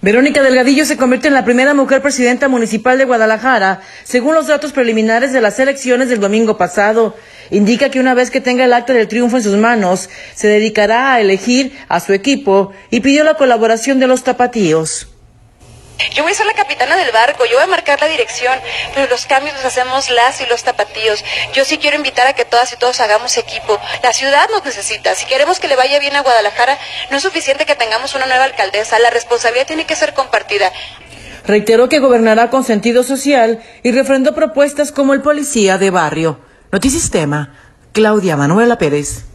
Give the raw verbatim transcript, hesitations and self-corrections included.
Verónica Delgadillo se convierte en la primera mujer presidenta municipal de Guadalajara, según los datos preliminares de las elecciones del domingo pasado. Indica que una vez que tenga el acta del triunfo en sus manos, se dedicará a elegir a su equipo y pidió la colaboración de los tapatíos. Yo voy a ser la capitana del barco, yo voy a marcar la dirección, pero los cambios los hacemos las y los tapatíos. Yo sí quiero invitar a que todas y todos hagamos equipo. La ciudad nos necesita. Si queremos que le vaya bien a Guadalajara, no es suficiente que tengamos una nueva alcaldesa. La responsabilidad tiene que ser compartida. Reiteró que gobernará con sentido social y refrendó propuestas como el policía de barrio. Notisistema, Claudia Manuela Pérez.